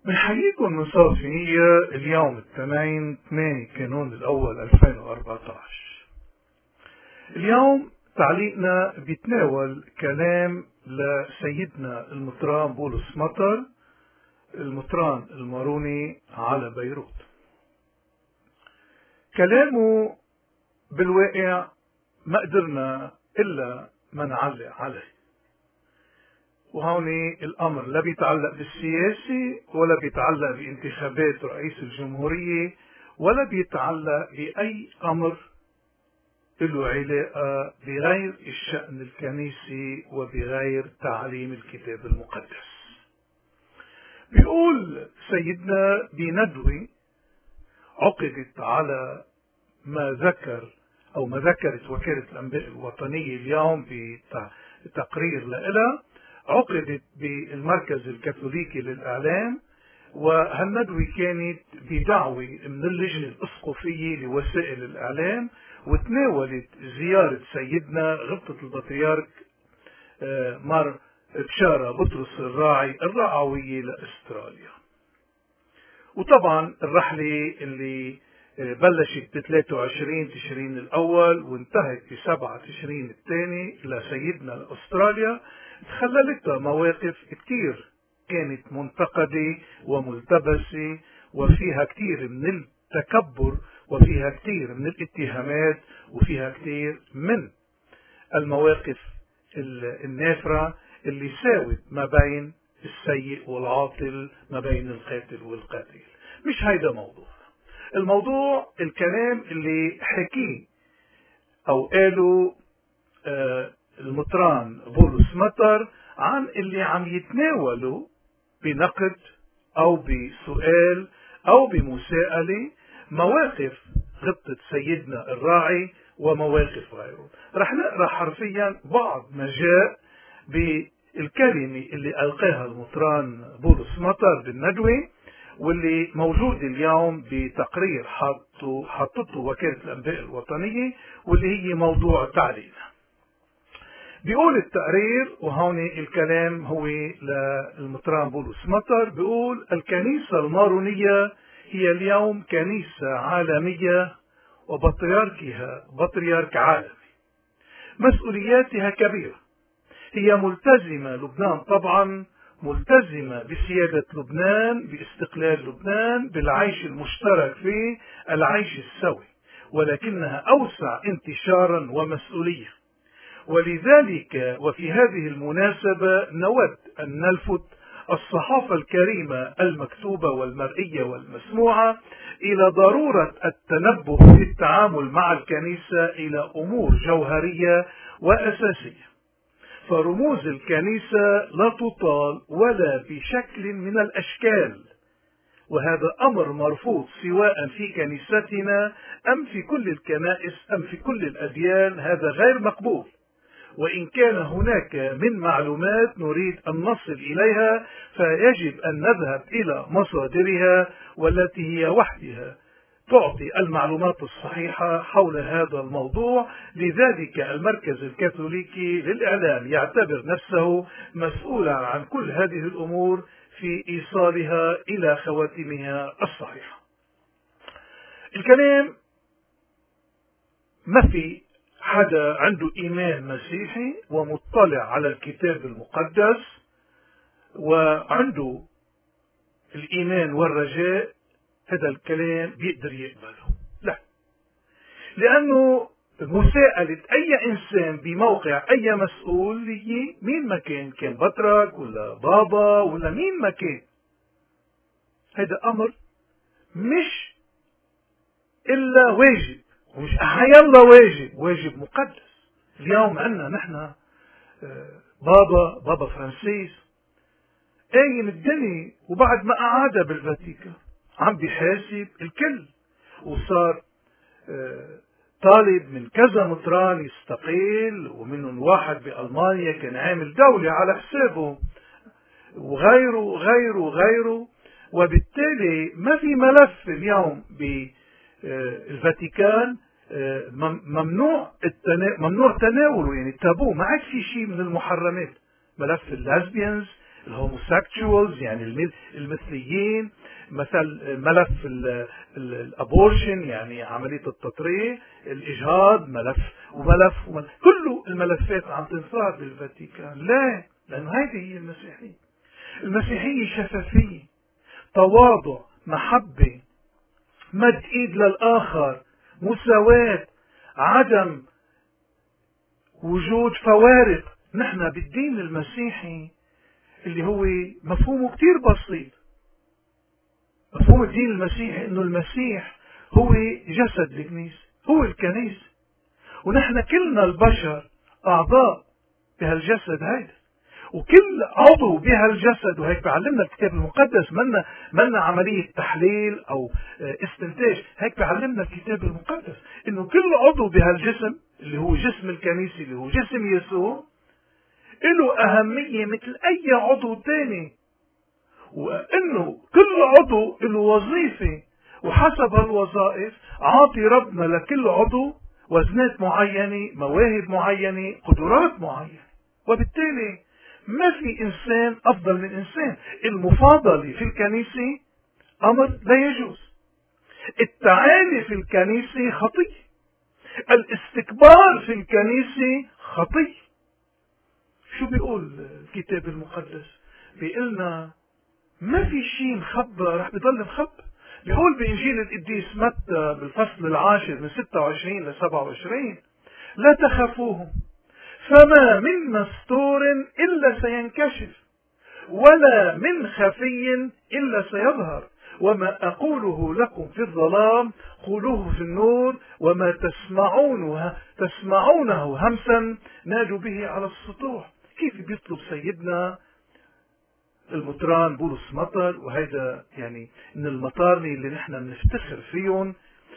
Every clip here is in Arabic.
بنحييكم من صوت فينية اليوم الاثنين 8 كانون الأول 2014. اليوم تعليقنا بيتناول كلام لسيدنا المطران بولس مطر، المطران الماروني على بيروت. كلامه بالواقع ما قدرنا إلا ما نعلق عليه، وهون الأمر لا بيتعلق بالسياسي ولا بيتعلق بانتخابات رئيس الجمهورية ولا بيتعلق بأي أمر له علاقة بغير الشأن الكنيسي وبغير تعليم الكتاب المقدس. بيقول سيدنا بندوي عقدت على ما ذكر أو ما ذكرت وكالة الأنباء الوطنية اليوم بتقرير لها، عقدت بالمركز الكاثوليكي للإعلام، وهالندوة كانت بدعوة من اللجنة الأسقفية لوسائل الإعلام، وتناولت زيارة سيدنا غبطة البطريرك مار بشارة بطرس الراعي الرعوية لأستراليا. وطبعا الرحلة اللي بلشت ب 23 تشرين الأول وانتهت ب 7 تشرين الثاني لسيدنا لأستراليا، تخللتها مواقف كتير كانت منتقدة وملتبسة، وفيها كتير من التكبر، وفيها كتير من الاتهامات، وفيها كتير من المواقف النافرة اللي ساوت ما بين السيء والعاطل، ما بين القاتل والقاتل. مش هيدا الموضوع الكلام اللي حكيه أو قاله المطران بولس مطر عن اللي عم يتناولوا بنقد أو بسؤال أو بمساءلة مواقف غبطة سيدنا الراعي ومواقف غيره. رح نقرأ حرفيا بعض ما جاء بالكلمة اللي ألقاها المطران بولس مطر بالندوة، واللي موجود اليوم بتقرير حطته وكالة الأنباء الوطنية، واللي هي موضوع تعليقنا. بيقول التقرير، وهون الكلام هو للمطران بولس مطر، بيقول: الكنيسة المارونية هي اليوم كنيسة عالمية وبطريركها بطريرك عالمي. مسؤولياتها كبيرة، هي ملتزمة لبنان طبعا، ملتزمة بسيادة لبنان، باستقلال لبنان، بالعيش المشترك فيه، العيش السوي، ولكنها أوسع انتشارا ومسؤولية. ولذلك وفي هذه المناسبة نود أن نلفت الصحافة الكريمة المكتوبة والمرئية والمسموعة إلى ضرورة التنبه في التعامل مع الكنيسة إلى أمور جوهرية وأساسية، فرموز الكنيسة لا تطال ولا بشكل من الأشكال، وهذا أمر مرفوض سواء في كنيستنا أم في كل الكنائس أم في كل الأديان. هذا غير مقبول، وإن كان هناك من معلومات نريد أن نصل إليها فيجب أن نذهب إلى مصادرها، والتي هي وحدها تعطي المعلومات الصحيحة حول هذا الموضوع. لذلك المركز الكاثوليكي للإعلام يعتبر نفسه مسؤولا عن كل هذه الأمور في إيصالها إلى خواتمها الصحيحة. الكلام ما في حدا عنده إيمان مسيحي ومطلع على الكتاب المقدس وعنده الإيمان والرجاء هذا الكلام بيقدر يقبله. لا، لأنه مساءلة أي إنسان بموقع أي مسؤولية مين ما كان بطرك ولا بابا ولا مين ما كان، هذا أمر مش إلا واجب، ومش أحيانا واجب مقدس. اليوم عندنا نحن بابا فرانسيس قايم الدنيا، وبعد ما قعد بالفاتيكان عم بيحاسب الكل، وصار طالب من كذا مطران يستقيل، ومنهم واحد بألمانيا كان عامل دولة على حسابه، وغيره. وبالتالي ما في ملف اليوم بالفاتيكان ممنوع تناوله، يعني تابو، ما عاد في شيء من المحرمات. ملف اللازبيانز، الهوموسيكشوالز يعني المثليين، مثل ملف الابورشن يعني عملية التطريق، الاجهاض ملف وملف كله الملفات عم تنصار بالفاتيكان. لا، لأنه هذه هي المسيحية. المسيحية شفافية، تواضع، محبة، مد ايد للآخر، مساواة، عدم وجود فوارق. نحن بالدين المسيحي اللي هو مفهومه كتير بسيط، مفهوم الدين المسيحي انه المسيح هو جسد الكنيسة، هو الكنيسة، ونحن كلنا البشر اعضاء بهالجسد هيدا، وكل عضو بهالجسد، وهيك بيعلمنا الكتاب المقدس، منا عملية تحليل او استنتاج، هيك بيعلمنا الكتاب المقدس انه كل عضو بهالجسم اللي هو جسم الكنيسة اللي هو جسم يسوع له اهمية مثل اي عضو تاني، وانه كل عضو له وظيفة، وحسب هالوظائف عاطي ربنا لكل عضو وزنات معينة، مواهب معينة، قدرات معينة. وبالتالي ما في انسان افضل من انسان. المفاضلة في الكنيسة امر لا يجوز، التعالي في الكنيسة خطية، الاستكبار في الكنيسة خطية. شو بيقول الكتاب المقدس؟ بيقولنا ما في شيء مخبى رح بيضل مخبى. بيقول بإنجيل القديس متى بالفصل 10 من 26 ل 27: لا تخافوهم، فما من مستور إلا سينكشف، ولا من خفي إلا سيظهر، وما أقوله لكم في الظلام قولوه في النور، وما تسمعونه همسا نادوا به على السطوح. كيف بيطلب سيدنا المطران بولس مطر، وهيدا يعني من المطارني اللي نحن بنفتخر فيهم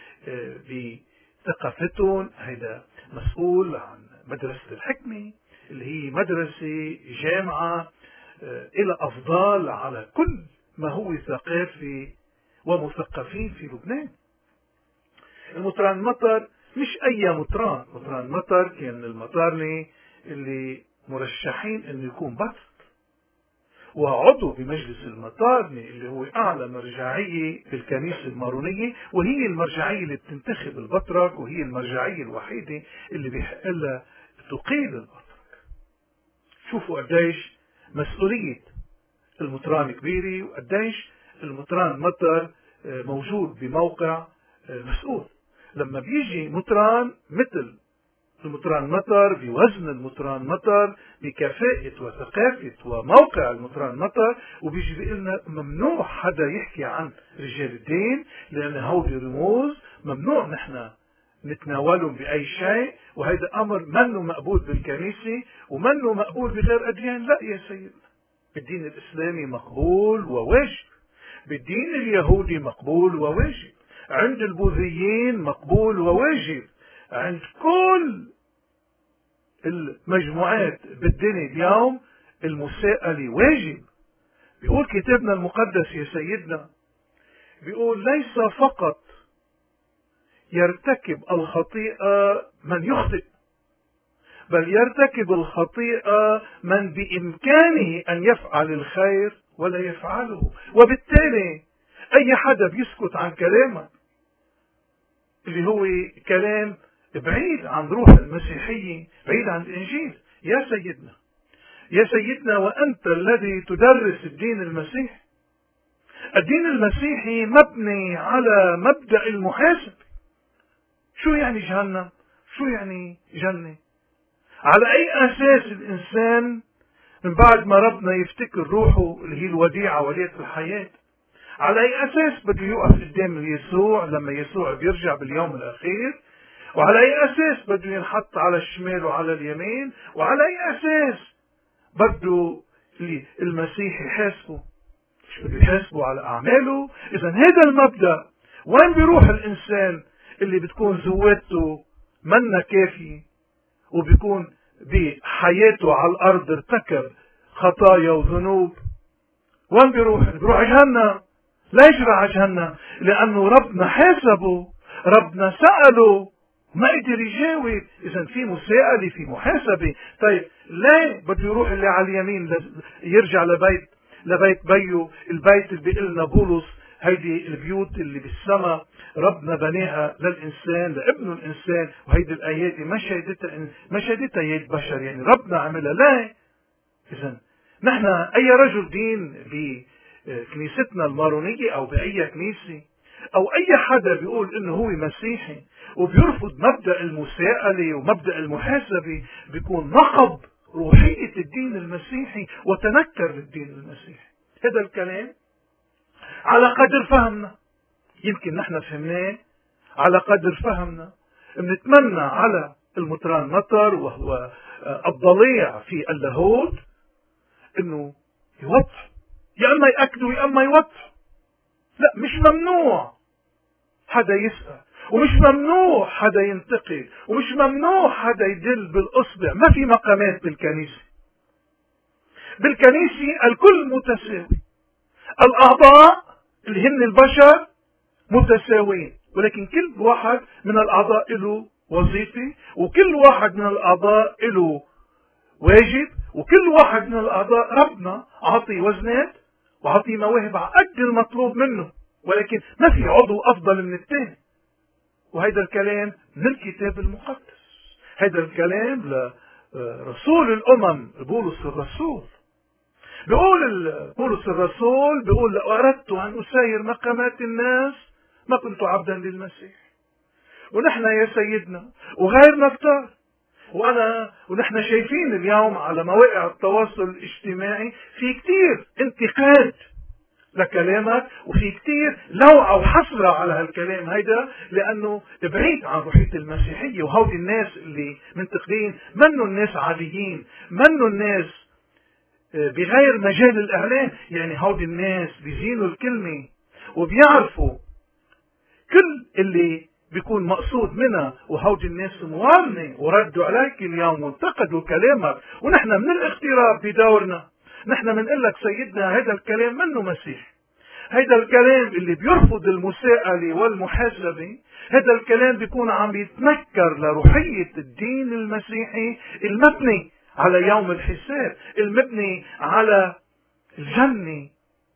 بثقافتهم. هيدا مسؤول عن مدرسة الحكمة اللي هي مدرسة جامعة إلى أفضال على كل ما هو ثقافي ومثقفين في لبنان. المطران مطر مش أي مطران، مطران مطر كان المطارني اللي مرشحين إنه يكون بطل، وعضو بمجلس المطارني اللي هو أعلى مرجعية بالكنيسة المارونية، وهي المرجعية اللي بتنتخب البطرك، وهي المرجعية الوحيدة اللي بيحق لها تقيل البطرك. شوفوا قديش مسؤولية المطران كبيرة، وقديش المطران مطر موجود بموقع مسؤول. لما بيجي مطران مثل المطران مطر، بوزن المطران مطر، بكفاءة وثقافة وموقع المطران مطر، وبيجي بيقولنا ممنوع حدا يحكي عن رجال الدين، لأن هودي رموز ممنوع نحن نتناولهم بأي شيء، وهذا أمر منه مقبول بالكنيسة ومنه مقبول بغير أديان. لا يا سيدنا، بالدين الإسلامي مقبول وواجب، بالدين اليهودي مقبول وواجب، عند البوذيين مقبول وواجب، عند كل المجموعات بالدنيا اليوم المساءلة واجب. بيقول كتابنا المقدس يا سيدنا، بيقول ليس فقط يرتكب الخطيئة من يخطئ، بل يرتكب الخطيئة من بإمكانه أن يفعل الخير ولا يفعله. وبالتالي أي حدا بيسكت عن كلامك اللي هو كلام بعيد عن روح المسيحية، بعيد عن الإنجيل، يا سيدنا يا سيدنا، وأنت الذي تدرس الدين المسيحي. الدين المسيحي مبني على مبدأ المحاسبة. شو يعني جهنم؟ شو يعني جنة؟ على أي أساس الإنسان من بعد ما ربنا يفتكر روحه اللي هي الوديعة ولية الحياة، على أي أساس بده يوقف قدام يسوع لما يسوع بيرجع باليوم الأخير؟ وعلى أي أساس بده ينحط على الشمال وعلى اليمين؟ وعلى أي أساس بده المسيح يحاسبه؟ مش بده يحاسبه على أعماله؟ إذا هذا المبدأ وين بيروح الإنسان اللي بتكون زوادته منا كافية وبيكون بحياته على الأرض ارتكب خطايا وذنوب؟ وين بيروح؟ بيروح جهنم. ليش راح جهنم؟ لأنه ربنا حاسبه، ربنا سأله، ما قدر يجاوب. إذا في مساءلة، في محاسبة. طيب ليه بده يروح اللي على اليمين يرجع لبيت بيو، البيت اللي بيقول لنا بولس هيدي البيوت اللي بالسماء ربنا بناها للإنسان، لابنه الإنسان، وهيدي الآيات ما شهدتها يد بشر، يعني ربنا عملها. لا. إذا نحن أي رجل دين بكنيستنا المارونية أو بأي كنيسة أو أي حدا بيقول إنه هو مسيحي وبيرفض مبدأ المساءلة ومبدأ المحاسبة بيكون نقض روحية الدين المسيحي وتنكر للدين المسيحي. هذا الكلام على قدر فهمنا، يمكن نحن فهمناه على قدر فهمنا. بنتمنى على المطران مطر وهو الضليع في اللاهوت انه يوضح، يا اما يأكدوا يا اما يوضح. لا، مش ممنوع حدا يسأل، ومش ممنوع حدا ينتقد، ومش ممنوع حدا يدل بالإصبع. ما في مقامات بالكنيسة. بالكنيسة الكل متساوي، الأعضاء اللي هن البشر متساويين، ولكن كل واحد من الأعضاء له وظيفة، وكل واحد من الأعضاء له واجب، وكل واحد من الأعضاء ربنا عطي وزنات وعطي مواهب على قد المطلوب منه، ولكن ما في عضو أفضل من الثاني. وهذا الكلام من الكتاب المقدس، هذا الكلام لرسول الأمم بولس الرسول. بيقول بولس الرسول بيقول لو أردت أن أساير مقامات الناس ما كنت عبدا للمسيح. ونحن يا سيدنا وغيرنا كتار، ونحن شايفين اليوم على مواقع التواصل الاجتماعي في كتير انتقاد لكلامك، وفي كتير لوعة وحسرة على هالكلام هيدا، لأنه بعيد عن روحية المسيحية. وهودي الناس اللي منتقدين منوا الناس عاديين، منوا الناس بغير مجال الإعلام، يعني هودي الناس بيزينوا الكلمة وبيعرفوا كل اللي بيكون مقصود منها. وهودي الناس موامنة وردوا عليك اليوم وانتقدوا كلامك، ونحن من الاغتراب بدورنا نحن بنقول لك سيدنا هذا الكلام منه مسيح. هذا الكلام اللي بيرفض المساءلة والمحاسبة، هذا الكلام بيكون عم يتنكر لروحية الدين المسيحي المبني على يوم الحساب، المبني على الجنة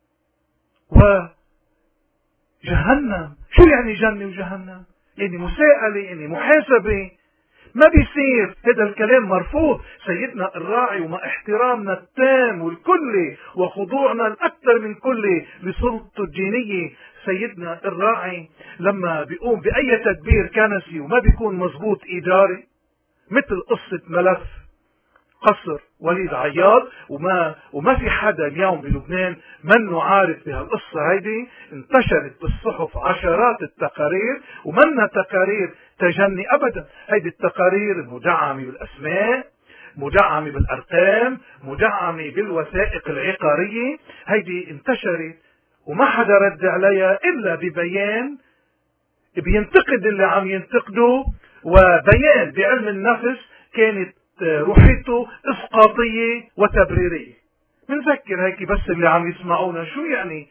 وجهنم. شو يعني جنة وجهنم؟ يعني مساءلة، يعني محاسبة. ما بيصير، هذا الكلام مرفوض. سيدنا الراعي ومع احترامنا التام والكلي وخضوعنا الأكثر من كلي لسلطته الدينية، سيدنا الراعي لما بيقوم بأي تدبير كنسي وما بيكون مزبوط إداري، مثل قصة ملف قصر وليد عياض، وما في حدا اليوم بلبنان منه عارف بهالقصة هيدي. انتشرت بالصحف عشرات التقارير، ومنها تقارير تجني أبدا. هيدي التقارير مدعمة بالأسماء، مدعمة بالأرقام، مدعمة بالوثائق العقارية. هيدي انتشرت وما حدا رد عليها إلا ببيان بينتقد اللي عم ينتقده، وبيان بعلم النفس كانت روحيته اسقاطية وتبريرية. بنذكر هيك بس اللي عم يسمعونا شو يعني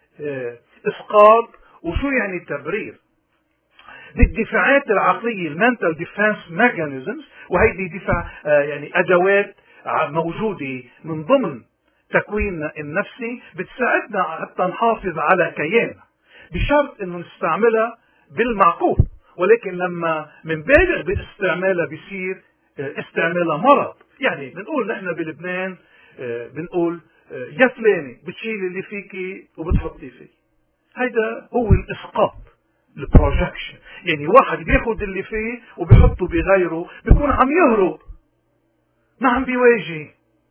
اسقاط وشو يعني تبرير. بالدفاعات العقلية المنتال ديفنس ميكانيزمز، وهيدي دفاع يعني ادوات موجودة من ضمن تكويننا النفسي بتساعدنا حتى نحافظ على كياننا، بشرط انه نستعملها بالمعقول. ولكن لما منبالغ باستعمالها بيصير استعمالها مرض. يعني بنقول نحن بلبنان بنقول يا فلاني بتشيلي اللي فيكي وبتحطي فيه. هيدا هو الاسقاط، البروجكشن. يعني واحد بياخد اللي فيه وبيحطه بغيره، بيكون عم يهرب ما عم بيواجه.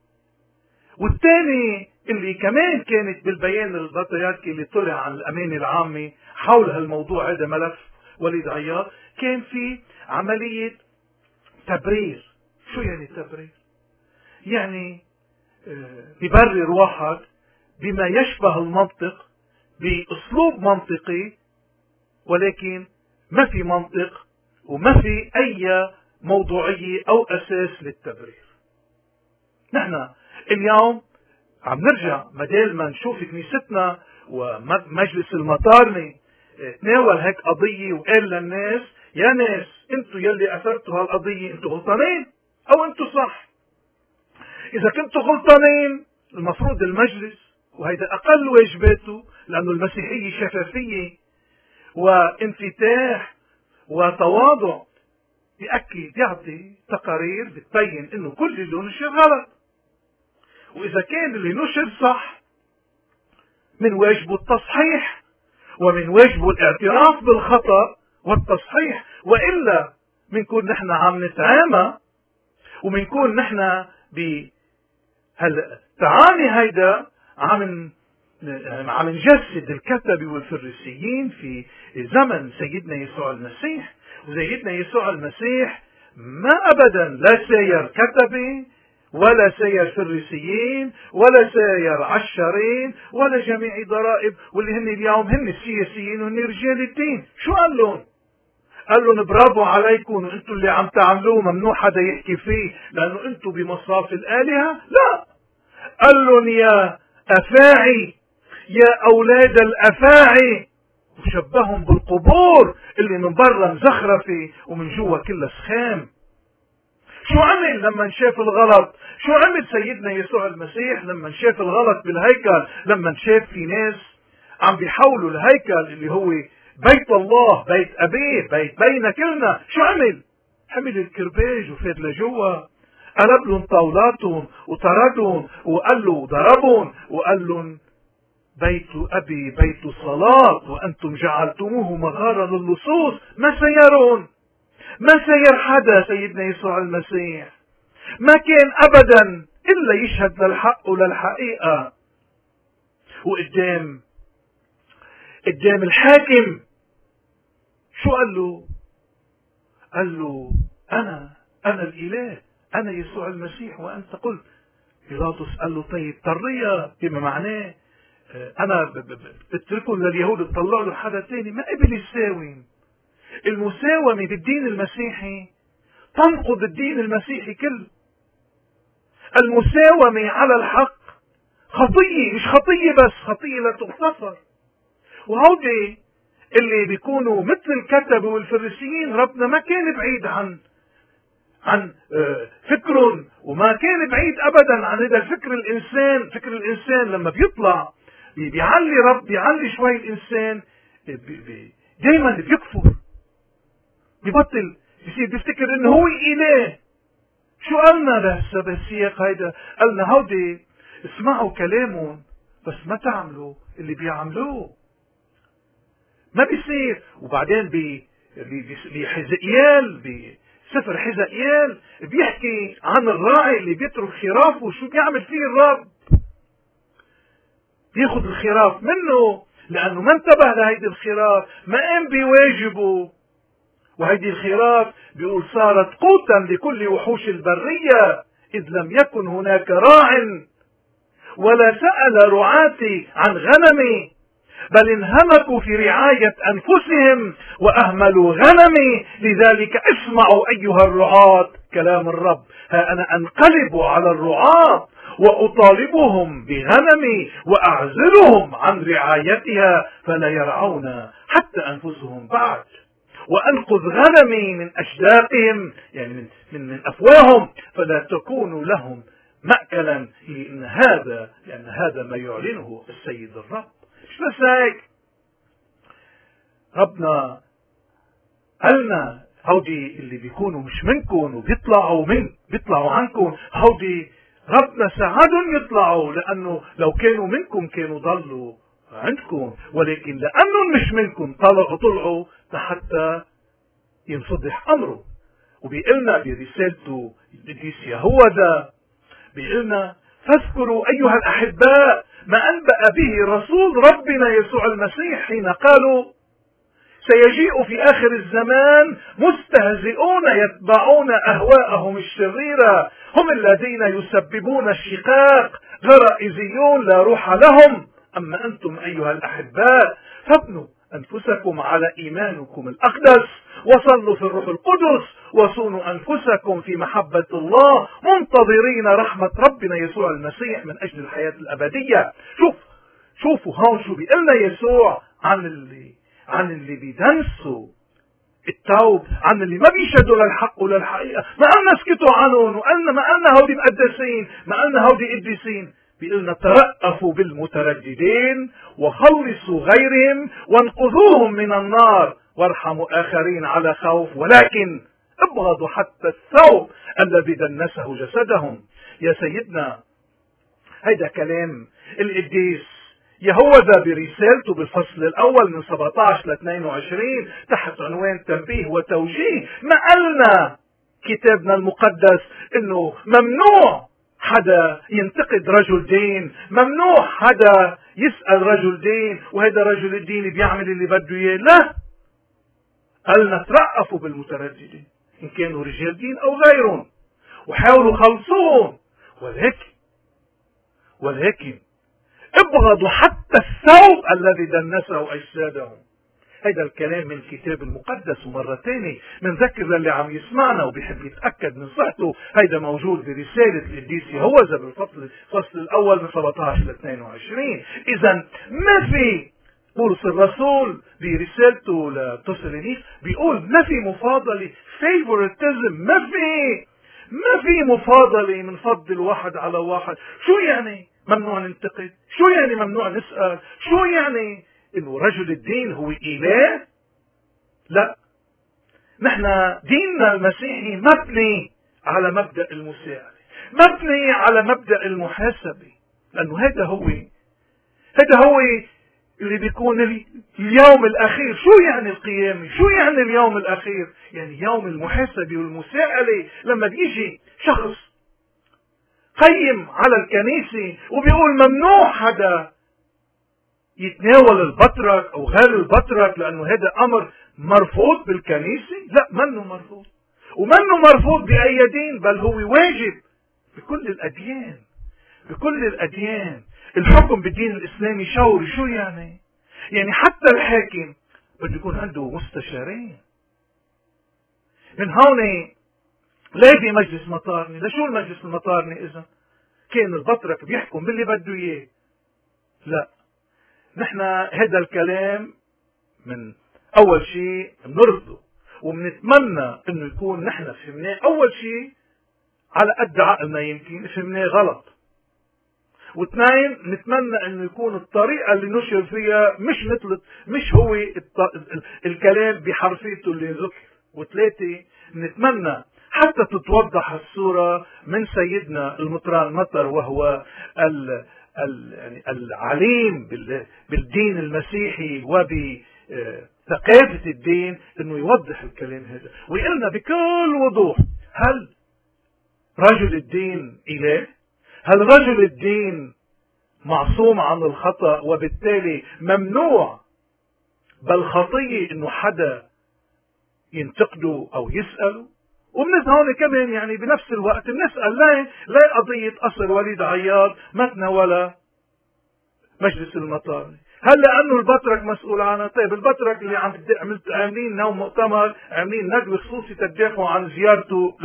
والثاني اللي كمان كانت بالبيان البطياتكي اللي طلع عن الأمانة العامة حول هالموضوع هذا ملف وليد عياض، كان في عملية تبرير. شو يعني تبرير؟ يعني يبرر واحد بما يشبه المنطق بأسلوب منطقي، ولكن ما في منطق وما في أي موضوعية أو أساس للتبرير. نحن اليوم عم نرجع بدل ما نشوف كنيستنا ومجلس المطارنة تناول هيك قضية وقال للناس يا ناس انتوا يلي اثرتوا هالقضية انتوا غلطانين او انتوا صح. اذا كنتوا غلطانين المفروض المجلس، وهيدا اقل واجباته، لانه المسيحية شفافية وانفتاح وتواضع، بيأكد يعطي تقارير بتبين انه كل اللي نشر غلط، واذا كان اللي نشر صح من واجبه التصحيح، ومن واجبه الاعتراف بالخطأ والتصحيح، وإلا منكون نحن عم نتعامى، ومنكون نحن بهالتعامي هيدا عم نجسد الكتبة والفريسيين في زمن سيدنا يسوع المسيح. وسيدنا يسوع المسيح ما أبدا لا ساير كتبة ولا ساير فريسيين ولا ساير عشرين ولا جميع ضرائب، واللي هن اليوم هن السياسيين وهن رجال الدين. شو قال لهم؟ قال لهم برافو عليكم، وانتم اللي عم تعملوه ممنوع حدا يحكي فيه لانه انتم بمصاف الآلهة. لا، قال لهم يا أفاعي، يا أولاد الأفاعي، وشبههم بالقبور اللي من برا مزخرفة ومن جوا كلها سخام. شو عمل لما شاف الغلط؟ شو عمل سيدنا يسوع المسيح لما شاف الغلط بالهيكل؟ لما شاف في ناس عم بيحولوا الهيكل اللي هو بيت الله، بيت أبيه، بيت بينا كلنا، شو عمل؟ حمل الكرباج وفات لجوا، قلب لهم طاولاتهم وطردهم وقال له ضربهم وقال لهم بيت أبي بيت صلاة وأنتم جعلتموه مغارا للصوص. ما سيرون، ما سير حدا سيدنا يسوع المسيح، ما كان أبدا إلا يشهد للحق وللحقيقة. وقدام الحاكم شو قال له؟ قال له أنا الإله، أنا يسوع المسيح وأنت قلت. بيلاطس قال له طيب طرية، بما معناه أنا بتركهم لليهود تطلعوا له حدا تاني. ما قبل يساوم. المساومة بالدين المسيحي تنقض الدين المسيحي كله. المساومة على الحق خطية، مش خطية بس، خطية لا تغتفر. وهودي اللي بيكونوا مثل الكتبة والفريسيين ربنا ما كان بعيد عن فكرهم، وما كان بعيد ابدا عن هذا الفكر. الانسان، فكر الانسان لما بيطلع بيعلي رب، بيعلي شوي الانسان دايما بيكفر، بيبطل، بيصير بيفتكر انه هو الاله. شو قالنا بالسياق هيدا؟ قالنا هودي اسمعوا كلامهم بس ما تعملوا اللي بيعملوه. ما بيصير. وبعدين بحزقيال، بسفر حزقيال بيحكي عن الراعي اللي بيترك خرافه. شو بيعمل فيه الرب؟ بياخذ الخراف منه لانه ما انتبه لهيدي الخراف، ما قام بواجبه. وهيدي الخراف بيقول صارت قوتا لكل وحوش البرية إذ لم يكن هناك راع ولا سأل رعاتي عن غنمي، بل انهمكوا في رعاية أنفسهم وأهملوا غنمي. لذلك اسمعوا أيها الرعاة كلام الرب، ها أنا أنقلب على الرعاة وأطالبهم بغنمي وأعزلهم عن رعايتها فلا يرعون حتى أنفسهم بعد، وأنقذ غنمي من أشداقهم، يعني من أفواههم، فلا تكونوا لهم مأكلا، لأن هذا ما يعلنه السيد الرب. مش بس هيك، ربنا قالنا هودي اللي بيكونوا مش منكم وبيطلعوا عنكم، هودي ربنا ساعدهم يطلعوا، لأنه لو كانوا منكم كانوا ضلوا عندكم، ولكن لأنهم مش منكم طلعوا حتى ينفضح أمره. وبيقلنا برسالته القديس يهوذا، بيقلنا فاذكروا أيها الأحباء ما أنبأ به رسول ربنا يسوع المسيح حين قالوا سيجيء في آخر الزمان مستهزئون يتبعون أهواءهم الشريرة، هم الذين يسببون الشقاق، غرائزيون لا روح لهم. أما أنتم أيها الأحباء فابنوا أنفسكم على إيمانكم الأقدس، وصلوا في الروح القدس، وصونوا أنفسكم في محبة الله، منتظرين رحمة ربنا يسوع المسيح من أجل الحياة الأبدية. شوفوا هون شو بيقلنا يسوع عن اللي بيدنسوا التوب عن اللي ما بيشهدوا للحق وللحقيقة، ما قلنا اسكتوا عنهم، ما قلنا هودي مقدسين، ما قلنا هودي قديسين. بيقولنا ترأفوا بالمترددين وخلصوا غيرهم وانقذوهم من النار وارحموا آخرين على خوف، ولكن ابغضوا حتى الثوب الذي دنسه جسدهم. يا سيدنا هيدا كلام القديس يهوذا برسالته بالفصل الأول من 17 ل 22 تحت عنوان تنبيه وتوجيه. ما قالنا كتابنا المقدس انه ممنوع حدا ينتقد رجل دين، ممنوع حدا يسأل رجل دين وهذا رجل الدين بيعمل اللي بده اياه. لا، قالنا ترأفوا بالمترددين ان كانوا رجال دين او غيرهم وحاولوا خلصوهم، ولكن ابغضوا حتى الثوب الذي دنسه اجسادهم. هيدا الكلام من الكتاب المقدس. ومرة تانية بنذكر للي عم يسمعنا وبيحب يتأكد من صحته، هيدا موجود برسالة القديس يهوذا بالفصل الأول من 17 ل 22. إذا ما في بولس الرسول برسالته لتسالونيك بيقول ما في مفاضلة favoritism، ما في مفاضلة من فضل واحد على واحد. شو يعني ممنوع ننتقد؟ شو يعني ممنوع نسأل؟ شو يعني انه رجل الدين هو اله؟ لا، نحن ديننا المسيحي مبني على مبدأ المساعدة، مبني على مبدأ المحاسبة، لانه هذا هو اللي بيكون اليوم الاخير. شو يعني القيامة؟ شو يعني اليوم الاخير؟ يعني يوم المحاسبة والمساءلة، لما بيجي شخص قيم على الكنيسة وبيقول ممنوع حدا يتناول البطرك او غير البطرك لانه هذا امر مرفوض بالكنيسة. لا، منه مرفوض، ومنه مرفوض بأي دين، بل هو واجب بكل الأديان. الحكم بالدين الإسلامي شوري. شو يعني حتى الحاكم بده يكون عنده مستشارين. من هون لا في مجلس مطارني. لشو المجلس المطارني إذا كان البطرك بيحكم باللي بده إياه؟ لا، نحن هذا الكلام من أول شيء بنرفضه، وبنتمنى إنه يكون نحن فهمناه أول شيء على قد عقلنا، يمكن فهمناه غلط. واثنين، نتمنى انه يكون الطريقة اللي نشر فيها مش هو الكلام بحرفيته اللي ذكر. وثلاثة، نتمنى حتى تتوضح الصورة من سيدنا المطران مطر، وهو يعني العليم بالدين المسيحي وبثقافة الدين، انه يوضح الكلام هذا ويقلنا بكل وضوح: هل رجل الدين إله؟ هل رجل الدين معصوم عن الخطأ وبالتالي ممنوع بل خطية انه حدا ينتقده او يسأله؟ ومن هون كمان يعني بنفس الوقت بنسأل لا قضية قصر وليد عياض ما تناولها مجلس المطارني. هل لانه البطرك مسؤول عنها؟ طيب البطرك اللي عاملين نوم مؤتمر، عاملين ندوة خصوصي تدافعوا عن زيارته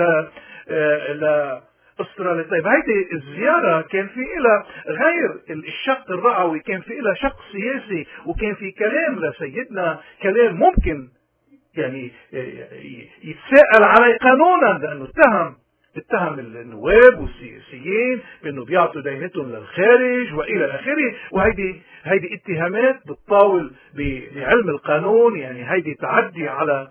ل استراليا. طيب هيدي الزيارة كان في لها غير الشق الرعوي، كان في لها شق سياسي، وكان في كلام لسيدنا، كلام ممكن يعني يتساءل عليه قانونا، لانه اتهم النواب والسياسيين بانه بيعطوا دينتهم للخارج والى اخره. وهيدي اتهامات بتطاول بعلم القانون، يعني هيدي تعدي على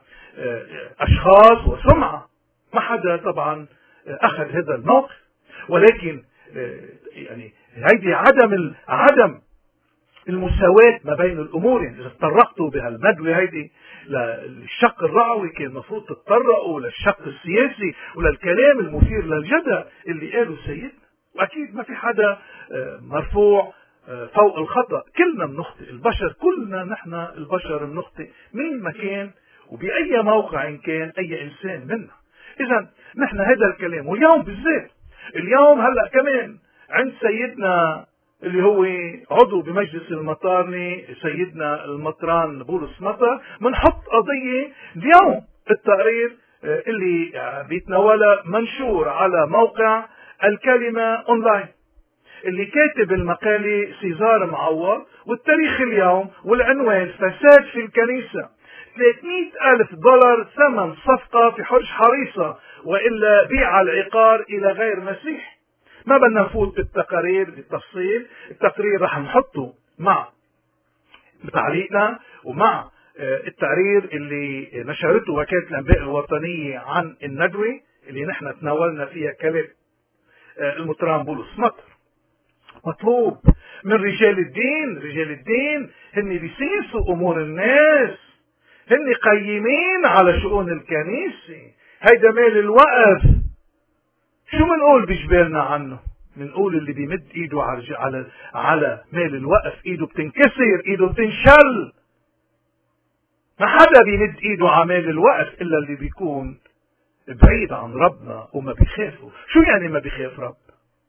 اشخاص وسمعة. ما حدا طبعا اخذ هذا الموقف، ولكن يعني هيدي عدم المساواة ما بين الامور. يعني اذا تطرقتوا بهالندوة هيدي للشق الرعوي، كان المفروض تتطرقوا للشق السياسي وللكلام المثير للجدل اللي قاله سيدنا. واكيد ما في حدا مرفوع فوق الخطأ، كلنا بنخطئ، البشر كلنا نحن البشر بنخطئ مين ما كان وبأي موقع إن كان أي إنسان منا. إذا نحن هذا الكلام، واليوم بالذات اليوم هلأ كمان عند سيدنا اللي هو عضو بمجلس المطارني سيدنا المطران بولس مطر، منحط قضية اليوم التقرير اللي بيتناولها منشور على موقع الكلمة أونلاين، اللي كاتب المقالة سيزار معوض، والتاريخ اليوم، والعنوان: فساد في الكنيسة، 300,000 دولار ثمن صفقة في حرج حريصة، وإلا بيع العقار إلى غير مسيح. ما بدنا نفوت بالتقارير بالتفصيل، التقرير رح نحطه مع تعليقنا ومع التقرير اللي نشرته وكالة الأنباء الوطنية عن الندوة اللي نحن تناولنا فيها كلام المطران بولس مطر. مطلوب من رجال الدين هن بيسيسوا أمور الناس، هن قيمين على شؤون الكنيسة. هيدا مال الوقف. شو منقول بجبالنا عنه؟ منقول اللي بيمد ايده على مال الوقف ايده بتنكسر، ايده بتنشل. ما حدا بيمد ايده على مال الوقف الا اللي بيكون بعيد عن ربنا وما بيخافه. شو يعني ما بيخاف رب؟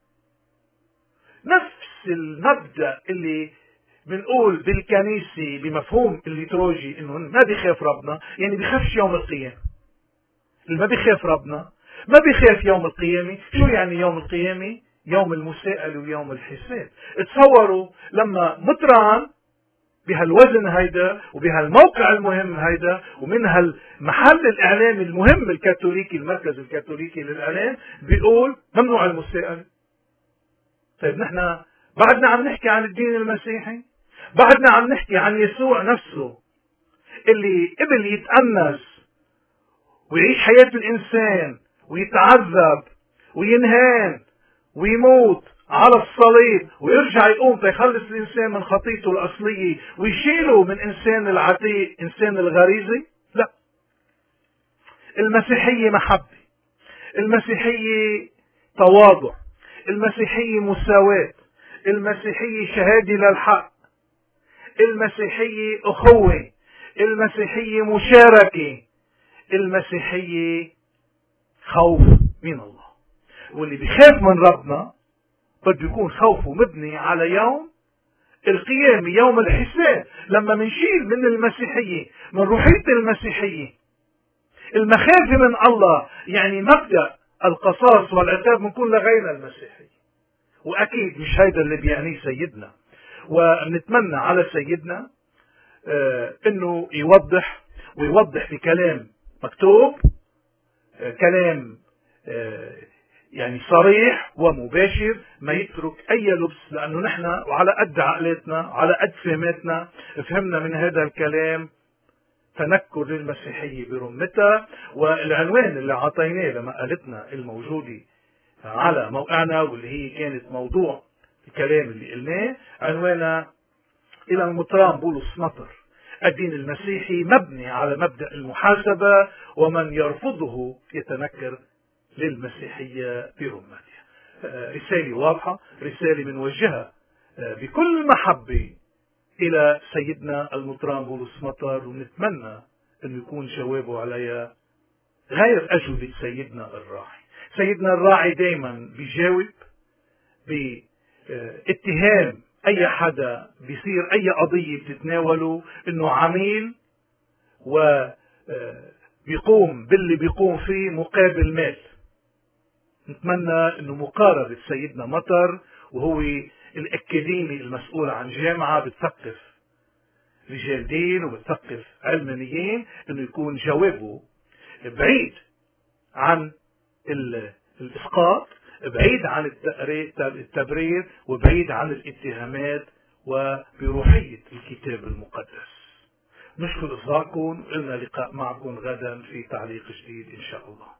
نفس المبدأ اللي بنقول بالكنيسة بمفهوم الليتروجي انه ما بيخاف ربنا، يعني بيخافش يوم القيامة. اللي ما بيخاف ربنا ما بيخاف يوم القيامة. شو يعني يوم القيامة؟ يوم المساءلة ويوم الحساب. تصوروا لما مطران بهالوزن هيدا وبهالموقع المهم هيدا ومن هالمحل الإعلامي المهم الكاثوليكي، المركز الكاثوليكي للإعلام، بيقول ممنوع المساءلة. طيب نحن بعدنا عم نحكي عن الدين المسيحي، بعدنا عم نحكي عن يسوع نفسه اللي قبل يتأنس ويعيش حياة الإنسان ويتعذب وينهان ويموت على الصليب ويرجع يقوم تيخلص الإنسان من خطيته الأصلية ويشيله من إنسان العتيق، إنسان الغريزي. لا، المسيحية محبة، المسيحية تواضع، المسيحية مساواة، المسيحية شهادة للحق، المسيحية أخوة، المسيحية مشاركة، المسيحية خوف من الله. واللي بيخاف من ربنا بده يكون خوفه مبني على يوم القيامة، يوم الحساب، لما منشيل من المسيحية، من روحية المسيحية المخافة من الله، يعني مبدأ القصاص والعتاب بنكون لغينا المسيحية. وأكيد مش هيدا اللي بيعنيه سيدنا، ونتمنى على سيدنا انه يوضح بكلام مكتوب، كلام يعني صريح ومباشر، ما يترك اي لبس. لانه نحن وعلى قد عقلاتنا على قد فهمتنا فهمنا من هذا الكلام تنكر للمسيحية برمتها. والعنوان اللي عطيناه لمقالتنا الموجودة على موقعنا واللي هي كانت موضوع الكلام اللي قلناه، عنوانها إلى المطران بولس مطر: الدين المسيحي مبني على مبدأ المحاسبة، ومن يرفضه يتنكر للمسيحية برمتها. رسالة واضحة، رسالة بنوجهها بكل محبة إلى سيدنا المطران بولس مطر، ونتمنى أن يكون جوابه عليها غير أجوبة سيدنا الراعي. سيدنا الراعي دايما بيجاوب باتهام أي حدا بيصير أي قضية بتتناوله أنه عميل وبيقوم باللي بيقوم فيه مقابل مال. نتمنى أنه مقاربة سيدنا مطر، وهو الأكاديمي المسؤول عن جامعة بتثقف رجال دين وبتثقف علمانيين، أنه يكون جوابه بعيد عن الإسقاط، بعيد عن التبرير، وبعيد عن الاتهامات، وبروحية الكتاب المقدس. نشكر إصغائكم، ولنا لقاء معكم غدا في تعليق جديد إن شاء الله.